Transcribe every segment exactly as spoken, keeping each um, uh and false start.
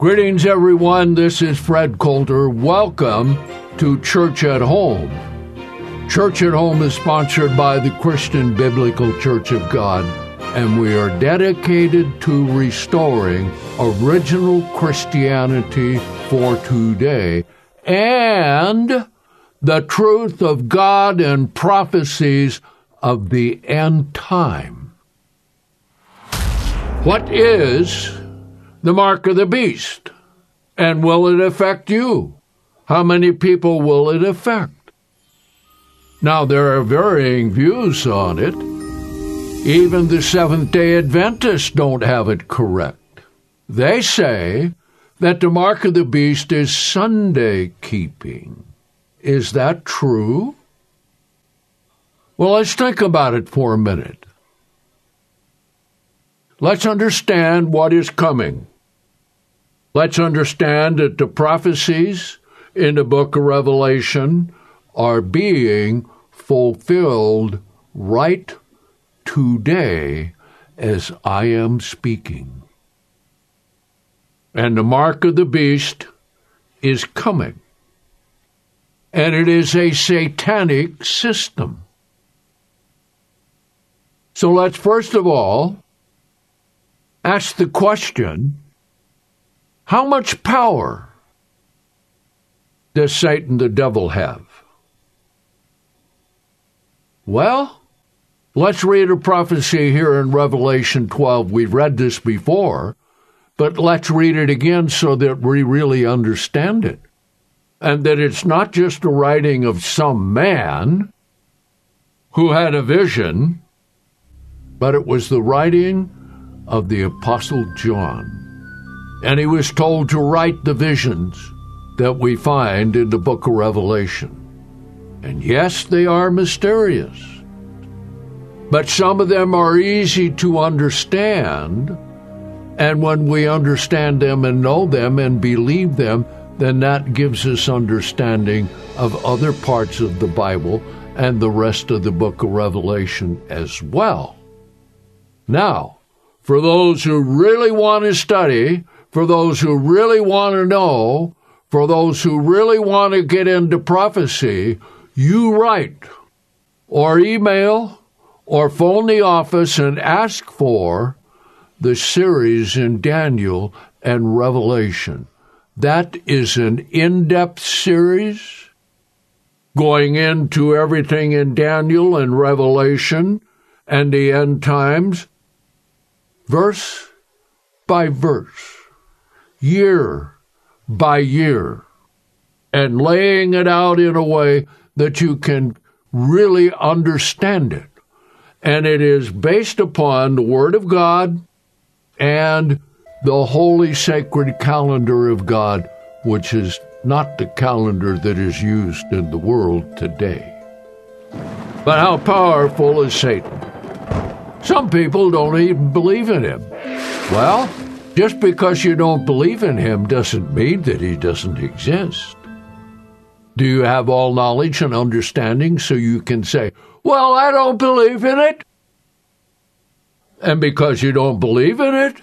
Greetings, everyone. This is Fred Coulter. Welcome to Church at Home. Church at Home is sponsored by the Christian Biblical Church of God, and we are dedicated to restoring original Christianity for today and the truth of God and prophecies of the end time. What is the mark of the beast? And will it affect you? How many people will it affect? Now, there are varying views on it. Even the Seventh-day Adventists don't have it correct. They say that the mark of the beast is Sunday keeping. Is that true? Well, let's think about it for a minute. Let's understand what is coming. Let's understand that the prophecies in the book of Revelation are being fulfilled right today as I am speaking. And the mark of the beast is coming. And it is a satanic system. So let's first of all ask the question, how much power does Satan the devil have? Well, let's read a prophecy here in Revelation twelve. We've read this before, but let's read it again so that we really understand it. And that it's not just a writing of some man who had a vision, but it was the writing of the Apostle John. And he was told to write the visions that we find in the book of Revelation. And yes, they are mysterious. But some of them are easy to understand. And when we understand them and know them and believe them, then that gives us understanding of other parts of the Bible and the rest of the book of Revelation as well. Now, for those who really want to study, for those who really want to know, for those who really want to get into prophecy, you write or email or phone the office and ask for the series in Daniel and Revelation. That is an in-depth series going into everything in Daniel and Revelation and the end times, verse by verse, year by year, and laying it out in a way that you can really understand it. And it is based upon the Word of God and the holy sacred calendar of God, which is not the calendar that is used in the world today. But how powerful is Satan? Some people don't even believe in him. Well, just because you don't believe in him doesn't mean that he doesn't exist. Do you have all knowledge and understanding so you can say, well, I don't believe in it? And because you don't believe in it,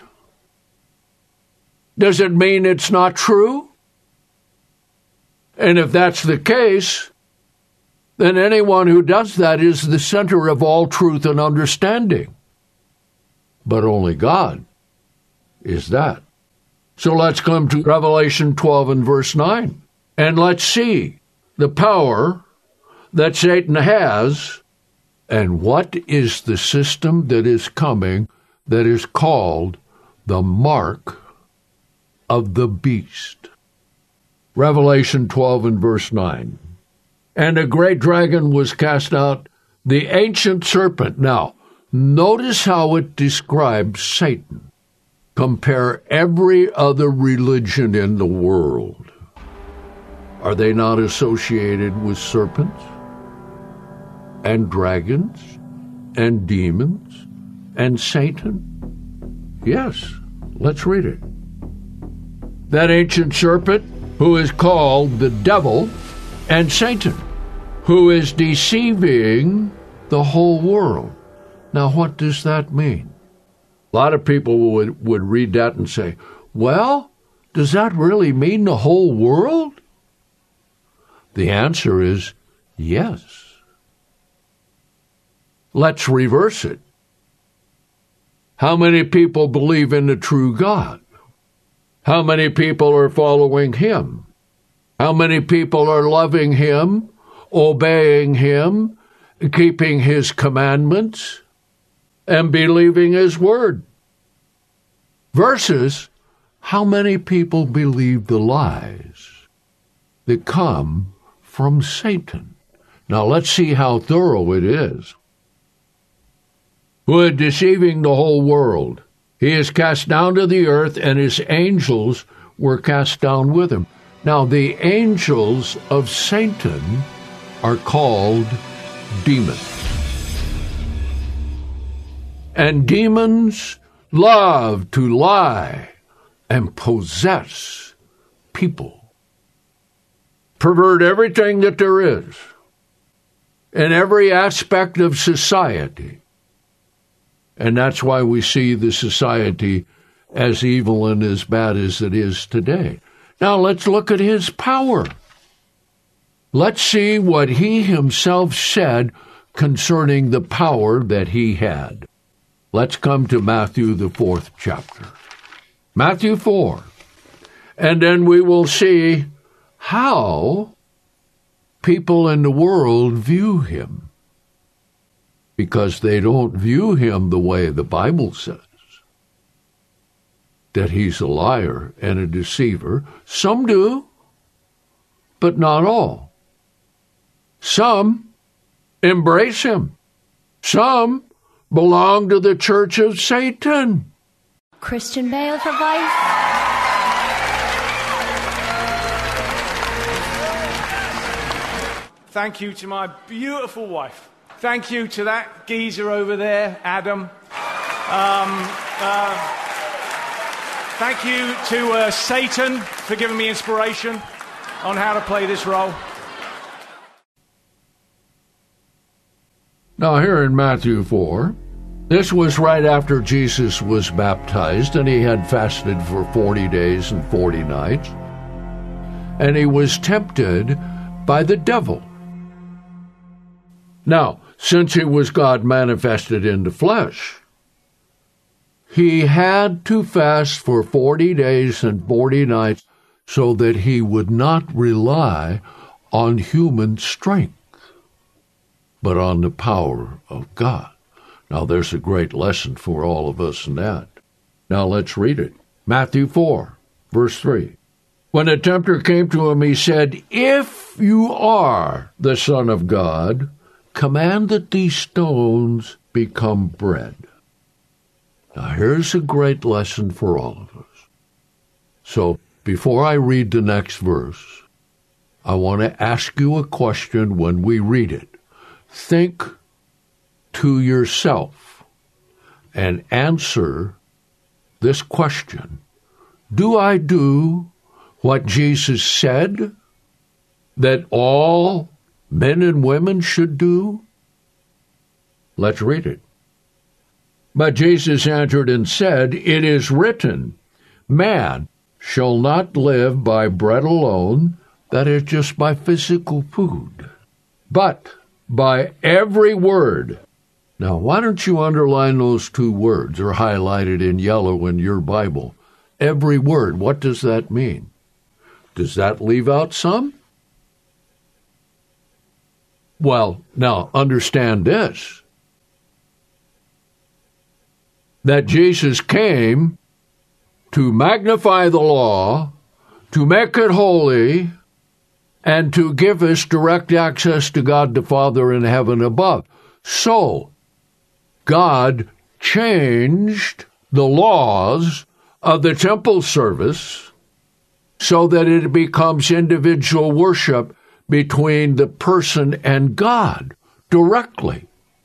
does it mean it's not true? And if that's the case, then anyone who does that is the center of all truth and understanding. But only God is that. So let's come to Revelation twelve and verse nine, and let's see the power that Satan has and what is the system that is coming that is called the mark of the beast. Revelation twelve and verse nine. And a great dragon was cast out, the ancient serpent. Now, notice how it describes Satan. Compare every other religion in the world. Are they not associated with serpents and dragons and demons and Satan? Yes, let's read it. That ancient serpent, who is called the devil and Satan, who is deceiving the whole world. Now, what does that mean? A lot of people would, would read that and say, well, Does that really mean the whole world? The answer is yes. Let's reverse it. How many people believe in the true God? How many people are following Him? How many people are loving Him, obeying Him, keeping His commandments, and believing His word? Versus how many people believe the lies that come from Satan? Now let's see how thorough it is. Who is deceiving the whole world. He is cast down to the earth, and his angels were cast down with him. Now the angels of Satan are called demons. And demons love to lie and possess people. Pervert everything that there is in every aspect of society. And that's why we see the society as evil and as bad as it is today. Now let's look at his power. Let's see what he himself said concerning the power that he had. Let's come to Matthew, the fourth chapter. Matthew four. And then we will see how people in the world view him. Because they don't view him the way the Bible says. That he's a liar and a deceiver. Some do, but not all. Some embrace him. Some belong to the church of Satan. Christian Bale for Vice. Thank you to my beautiful wife. Thank you to that geezer over there, Adam. Um, uh, thank you to uh, Satan for giving me inspiration on how to play this role. Now here in Matthew four, this was right after Jesus was baptized, and he had fasted for forty days and forty nights. And he was tempted by the devil. Now, since he was God manifested in the flesh, he had to fast for forty days and forty nights so that he would not rely on human strength, but on the power of God. Now, there's a great lesson for all of us in that. Now, let's read it. Matthew four, verse three. When the tempter came to him, he said, "If you are the Son of God, command that these stones become bread." Now, here's a great lesson for all of us. So, before I read the next verse, I want to ask you a question when we read it. Think to yourself and answer this question. Do I do what Jesus said that all men and women should do? Let's read it. But Jesus answered and said, "It is written, man shall not live by bread alone," that is just by physical food, "but by every word." Now, why don't you underline those two words or highlight it in yellow in your Bible? Every word. What does that mean? Does that leave out some? Well, now, understand this, that Jesus came to magnify the law, to make it holy, and to give us direct access to God the Father in heaven above. So, God changed the laws of the temple service so that it becomes individual worship between the person and God directly.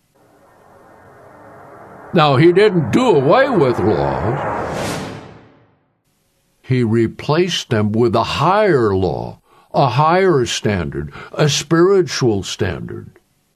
Now, he didn't do away with laws. He replaced them with a higher law, a higher standard, a spiritual standard.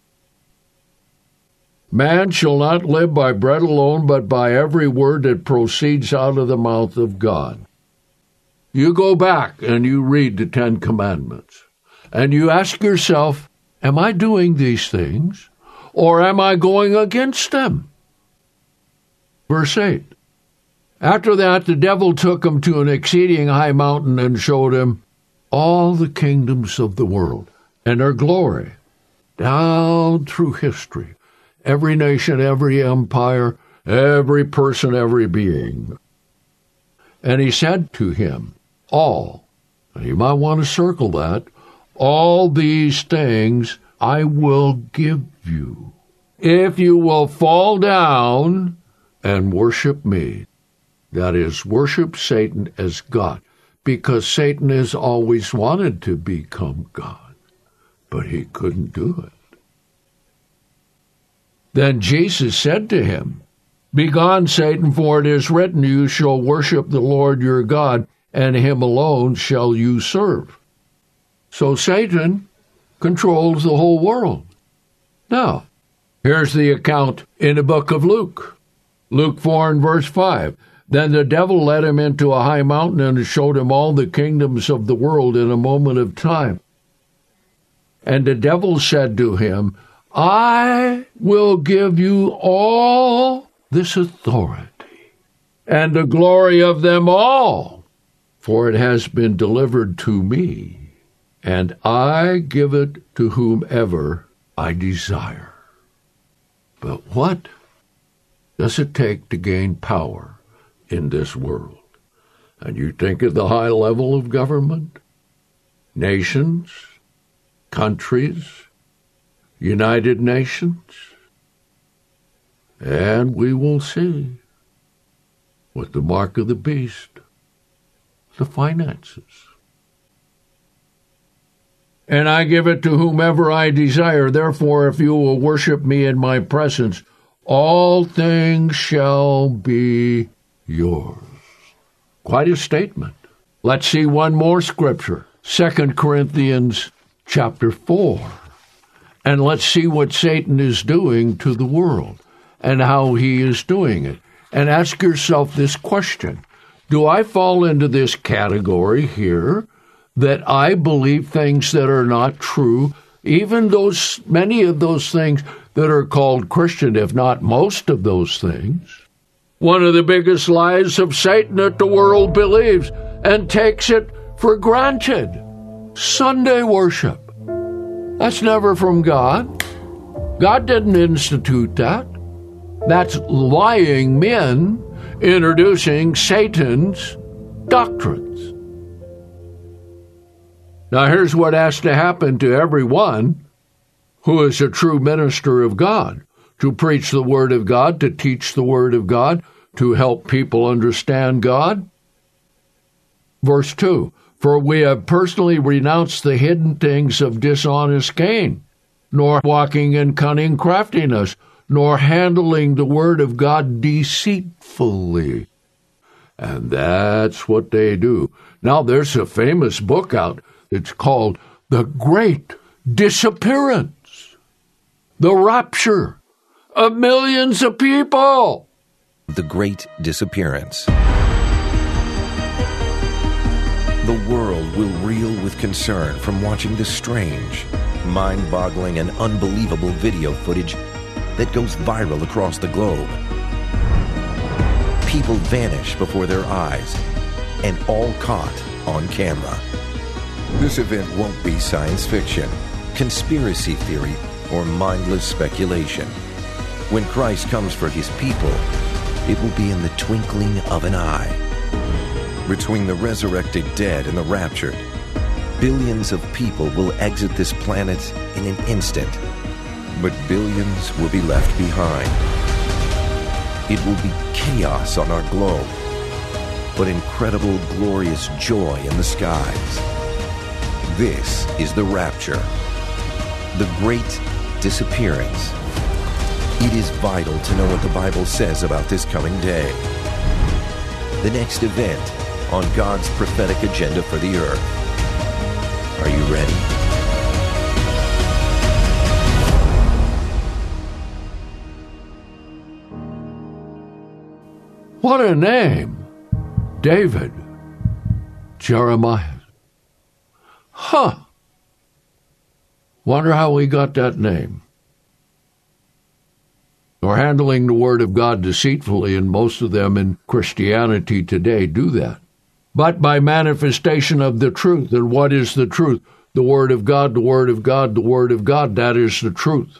Man shall not live by bread alone, but by every word that proceeds out of the mouth of God. you go back and you read the Ten Commandments, and you ask yourself, am I doing these things, or am I going against them? Verse eight. After that, the devil took him to an exceeding high mountain and showed him all the kingdoms of the world and their glory, down through history, every nation, every empire, every person, every being. And he said to him, all, and you might want to circle that, all these things I will give you, if you will fall down and worship me. That is, worship Satan as God, because Satan has always wanted to become God, but he couldn't do it. Then Jesus said to him, Begone, Satan, for it is written, you shall worship the Lord your God, and him alone shall you serve. So Satan controls the whole world. Now, here's the account in the book of Luke. Luke four and verse five. Then the devil led him into a high mountain and showed him all the kingdoms of the world in a moment of time. And the devil said to him, I will give you all this authority and the glory of them all, for it has been delivered to me, and I give it to whomever I desire. But what does it take to gain power in this world? And you think of the high level of government, nations, countries, United Nations, and we will see with the mark of the beast, the finances. And I give it to whomever I desire. Therefore, if you will worship me in my presence, all things shall be yours. Quite a statement. Let's see one more scripture, Second Corinthians chapter four. And let's see what Satan is doing to the world and how he is doing it. And ask yourself this question. Do I fall into this category here that I believe things that are not true, even those many of those things that are called Christian, if not most of those things? One of the biggest lies of Satan that the world believes and takes it for granted. Sunday worship. That's never from God. God didn't institute that. That's lying men introducing Satan's doctrines. Now here's what has to happen to everyone who is a true minister of God, to preach the Word of God, to teach the Word of God, to help people understand God. Verse two, for we have personally renounced the hidden things of dishonest gain, nor walking in cunning craftiness, nor handling the Word of God deceitfully. And that's what they do. Now there's a famous book out. It's called The Great Disappearance, the rapture of millions of people. The Great Disappearance. The world will reel with concern from watching the strange, mind-boggling, and unbelievable video footage that goes viral across the globe. People vanish before their eyes, and all caught on camera. This event won't be science fiction, conspiracy theory, or mindless speculation. When Christ comes for his people, it will be in the twinkling of an eye. Between the resurrected dead and the raptured, billions of people will exit this planet in an instant, but billions will be left behind. It will be chaos on our globe, but incredible, glorious joy in the skies. This is the rapture, the great disappearance. It is vital to know what the Bible says about this coming day. The next event on God's prophetic agenda for the earth. Are you ready? What a name, David. Jeremiah. Huh. Wonder how he got that name. Or handling the Word of God deceitfully, and most of them in Christianity today do that. But by manifestation of the truth. And what is the truth? The Word of God, the Word of God, the Word of God. That is the truth.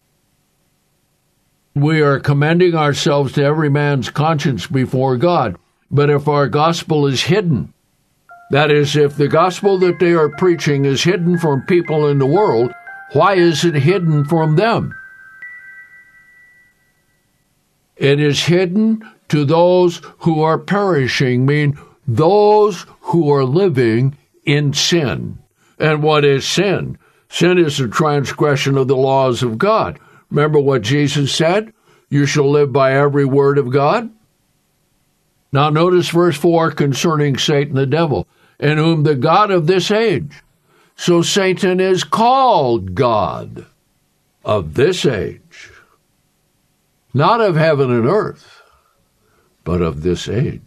We are commending ourselves to every man's conscience before God. But if our gospel is hidden, that is, if the gospel that they are preaching is hidden from people in the world, why is it hidden from them? It is hidden to those who are perishing, meaning those who are living in sin. And what is sin? Sin is a transgression of the laws of God. Remember what Jesus said? You shall live by every word of God. Now notice verse four concerning Satan the devil, in whom the God of this age. So Satan is called God of this age. Not of heaven and earth, but of this age.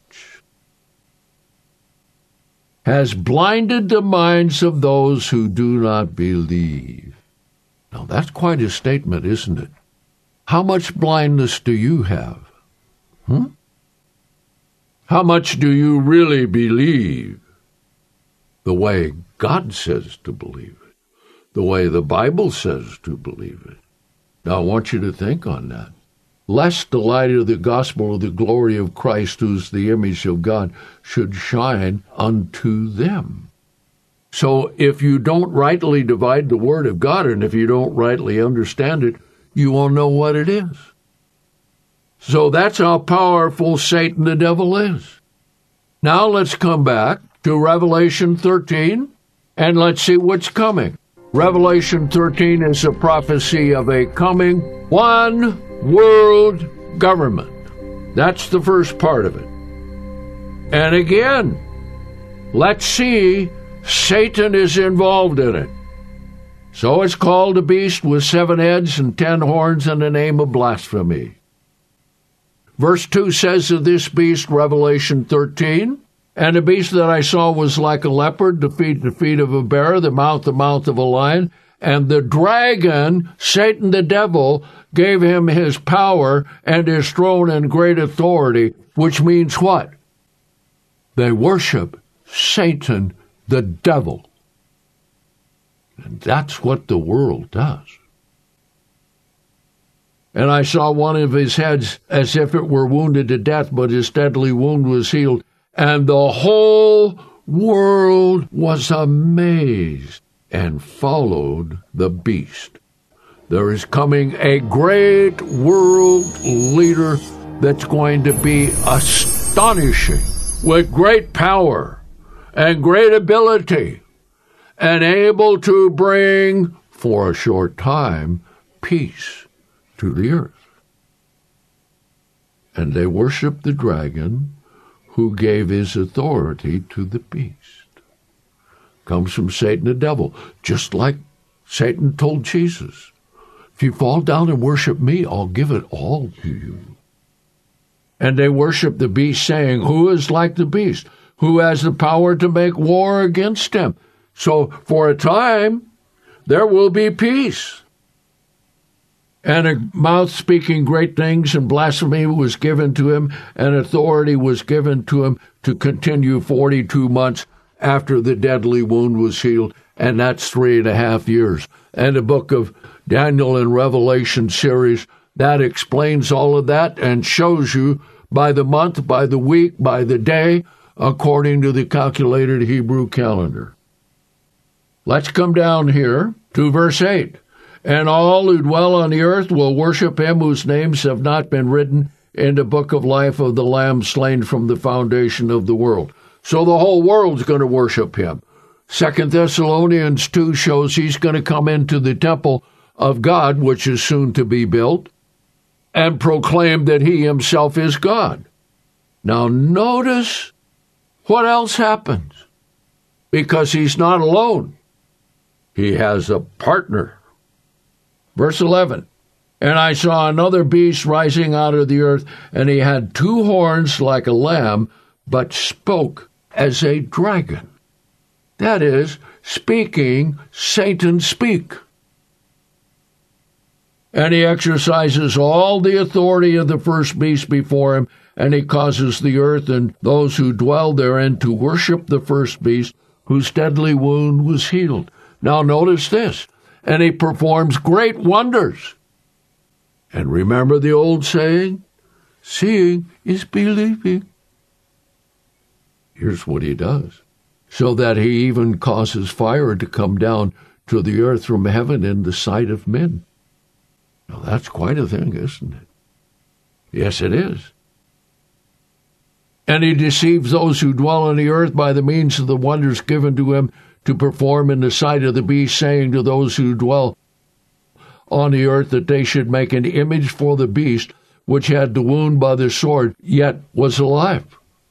Has blinded the minds of those who do not believe. Now that's quite a statement, isn't it? How much blindness do you have? Hmm? How much do you really believe the way God says to believe it, the way the Bible says to believe it? Now I want you to think on that. Lest the light of the gospel of the glory of Christ, who's the image of God, should shine unto them. So if you don't rightly divide the word of God, and if you don't rightly understand it, you won't know what it is. So that's how powerful Satan the devil is. Now let's come back to Revelation thirteen, and let's see what's coming. Revelation thirteen is a prophecy of a coming one world government. That's the first part of it. And again, let's see, Satan is involved in it. So it's called a beast with seven heads and ten horns and a name of blasphemy. Verse two says of this beast, Revelation thirteen, and the beast that I saw was like a leopard, the feet the feet of a bear, the mouth the mouth of a lion, and the dragon, Satan the devil, gave him his power and his throne and great authority, which means what? They worship Satan the devil. And that's what the world does. And I saw one of his heads as if it were wounded to death, but his deadly wound was healed. And the whole world was amazed and followed the beast. There is coming a great world leader that's going to be astonishing, with great power and great ability, and able to bring, for a short time, peace to the earth. And they worship the dragon, who gave his authority to the beast. Comes from Satan the devil, just like Satan told Jesus, if you fall down and worship me, I'll give it all to you. And they worship the beast, saying, who is like the beast? Who has the power to make war against him? So for a time, there will be peace. And a mouth speaking great things and blasphemy was given to him, and authority was given to him to continue forty-two months after the deadly wound was healed, and that's three and a half years. And the book of Daniel and Revelation series, that explains all of that and shows you by the month, by the week, by the day, according to the calculated Hebrew calendar. Let's come down here to verse eight. And all who dwell on the earth will worship him whose names have not been written in the book of life of the Lamb slain from the foundation of the world. So the whole world's going to worship him. Second Thessalonians two shows he's going to come into the temple of God, which is soon to be built, and proclaim that he himself is God. Now notice what else happens. Because he's not alone. He has a partner. Verse eleven, and I saw another beast rising out of the earth, and he had two horns like a lamb, but spoke as a dragon. That is, speaking Satan speak. And he exercises all the authority of the first beast before him, and he causes the earth and those who dwell therein to worship the first beast, whose deadly wound was healed. Now notice this. And he performs great wonders. And remember the old saying, seeing is believing. Here's what he does. So that he even causes fire to come down to the earth from heaven in the sight of men. Now that's quite a thing, isn't it? Yes, it is. And he deceives those who dwell on the earth by the means of the wonders given to him to perform in the sight of the beast, saying to those who dwell on the earth that they should make an image for the beast, which had the wound by the sword, yet was alive.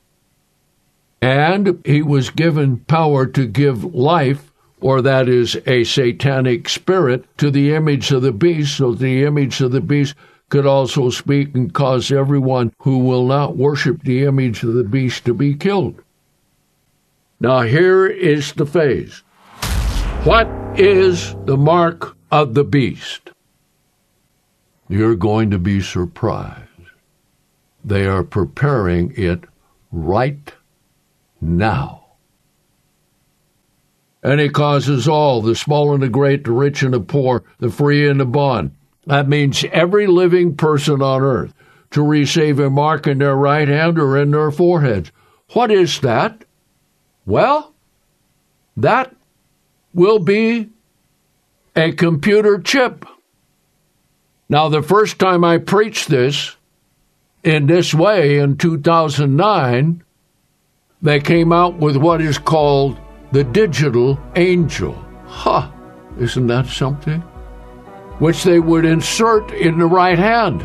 And he was given power to give life, or that is a satanic spirit, to the image of the beast, so the image of the beast could also speak and cause everyone who will not worship the image of the beast to be killed. Now here is the phase. What is the mark of the beast? You're going to be surprised. They are preparing it right now. And he causes all, the small and the great, the rich and the poor, the free and the bond. That means every living person on earth to receive a mark in their right hand or in their foreheads. What is that? Well, that will be a computer chip. Now, the first time I preached this in this way in two thousand nine, they came out with what is called the digital angel. Ha! Huh, isn't that something? Which they would insert in the right hand.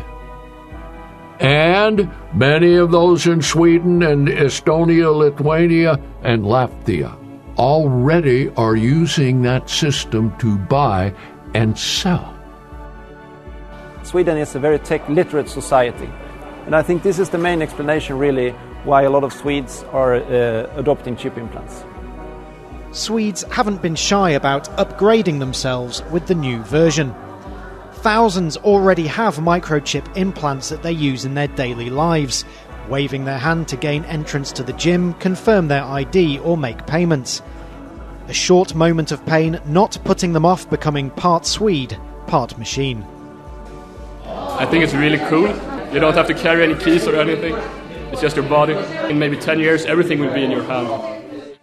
And many of those in Sweden and Estonia, Lithuania, and Latvia already are using that system to buy and sell. Sweden is a very tech-literate society. And I think this is the main explanation, really, why a lot of Swedes are uh, adopting chip implants. Swedes haven't been shy about upgrading themselves with the new version. Thousands already have microchip implants that they use in their daily lives, waving their hand to gain entrance to the gym, confirm their I D or make payments. A short moment of pain not putting them off becoming part Swede, part machine. I think it's really cool. You don't have to carry any keys or anything. It's just your body. In maybe ten years, everything will be in your hand.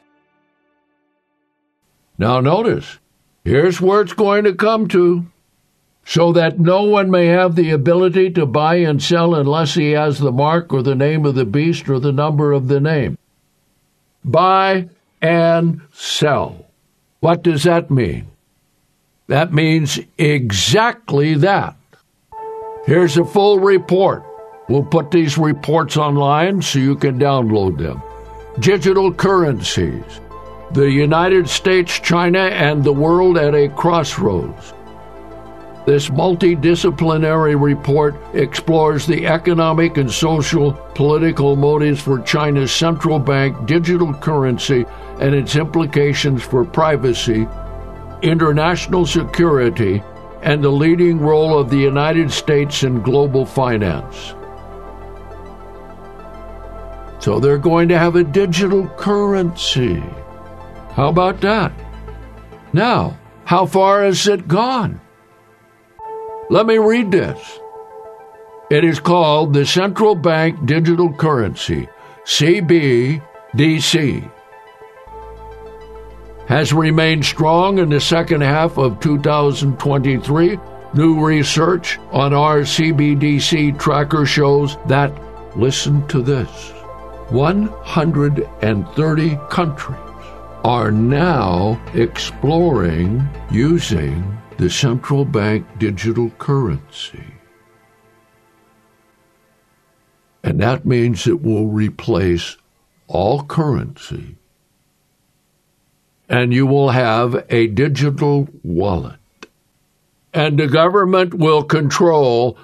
Now notice, here's where it's going to come to. So that no one may have the ability to buy and sell unless he has the mark or the name of the beast or the number of the name. Buy and sell. What does that mean? That means exactly that. Here's a full report. We'll put these reports online so you can download them. Digital currencies. The United States, China, and the world at a crossroads. This multidisciplinary report explores the economic and social political motives for China's central bank digital currency and its implications for privacy, international security, and the leading role of the United States in global finance. So they're going to have a digital currency. How about that? Now, how far has it gone? Let me read this. It is called the Central Bank Digital Currency, C B D C. Has remained strong in the second half of two thousand twenty-three. New research on our C B D C tracker shows that, listen to this, one hundred thirty countries are now exploring using the central bank digital currency. And that means it will replace all currency. And you will have a digital wallet. And the government will control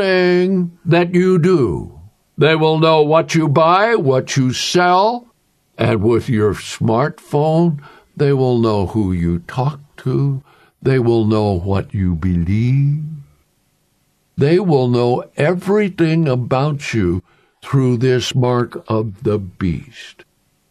everything that you do. They will know what you buy, what you sell, And with your smartphone, they will know who you talk to. They will know what you believe. They will know everything about you through this mark of the beast.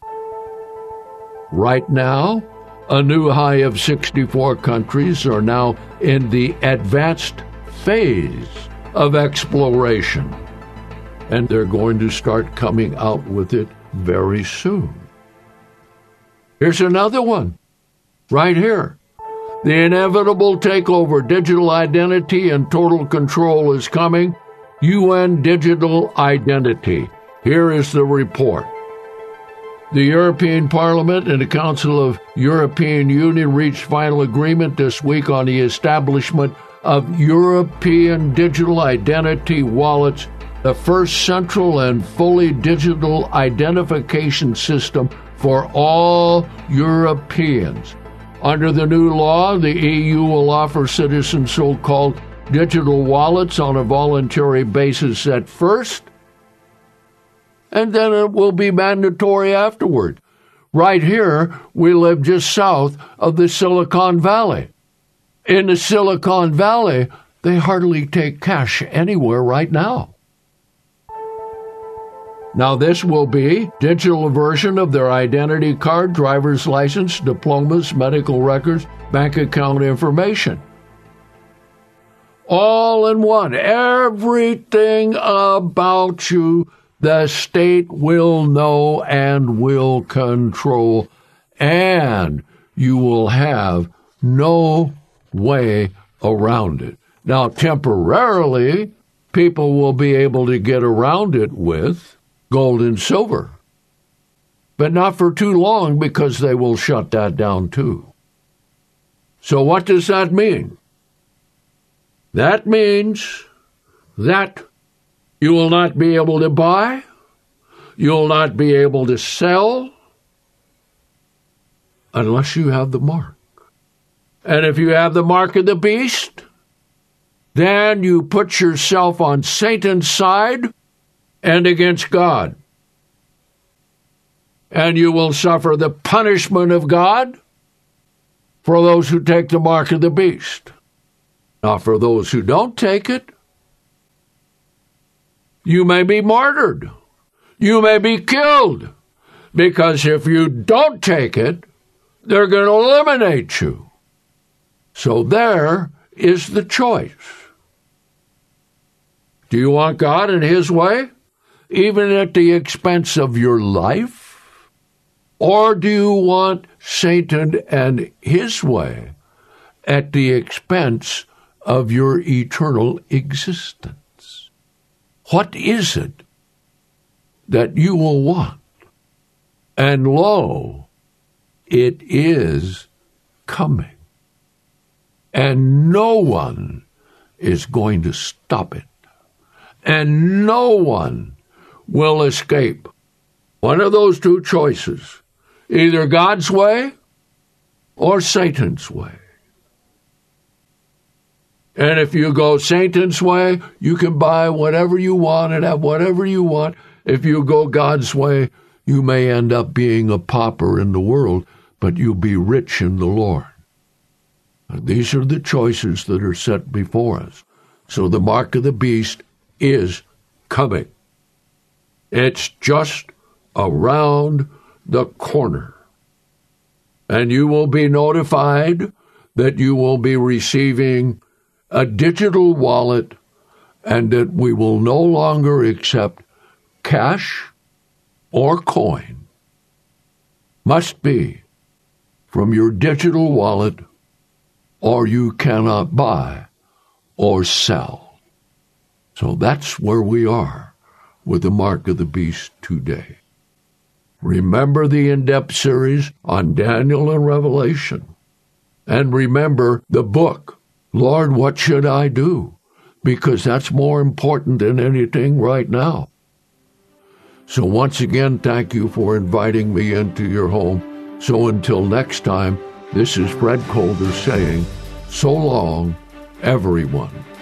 Right now, a new high of sixty-four countries are now in the advanced phase of exploration, and they're going to start coming out with it very soon. Here's another one, right here. The inevitable takeover, digital identity and total control is coming. U N Digital Identity. Here is the report. The European Parliament and the Council of European Union reached final agreement this week on the establishment of European digital identity wallets, the first central and fully digital identification system for all Europeans. Under the new law, the E U will offer citizens so-called digital wallets on a voluntary basis at first, and then it will be mandatory afterward. Right here, we live just south of the Silicon Valley. In the Silicon Valley, they hardly take cash anywhere right now. Now, this will be digital version of their identity card, driver's license, diplomas, medical records, bank account information. All in one. Everything about you, the state will know and will control, and you will have no way around it. Now, temporarily, people will be able to get around it with gold and silver, but not for too long, because they will shut that down too. So what does that mean? That means that you will not be able to buy, you will not be able to sell, unless you have the mark. And if you have the mark of the beast, then you put yourself on Satan's side and against God. And you will suffer the punishment of God for those who take the mark of the beast. Now, for those who don't take it, you may be martyred. You may be killed. Because if you don't take it, they're going to eliminate you. So there is the choice. Do you want God and His way, even at the expense of your life? Or do you want Satan and his way at the expense of your eternal existence? What is it that you will want? And lo, it is coming. And no one is going to stop it. And no one will escape one of those two choices, either God's way or Satan's way. And if you go Satan's way, you can buy whatever you want and have whatever you want. If you go God's way, you may end up being a pauper in the world, but you'll be rich in the Lord. These are the choices that are set before us. So the mark of the beast is coming. It's just around the corner. And you will be notified that you will be receiving a digital wallet and that we will no longer accept cash or coin. Must be from your digital wallet, or you cannot buy or sell. So that's where we are with the mark of the beast today. Remember the in-depth series on Daniel and Revelation. And remember the book, Lord, What Should I Do? Because that's more important than anything right now. So once again, thank you for inviting me into your home. So until next time, this is Fred Colder saying, so long, everyone.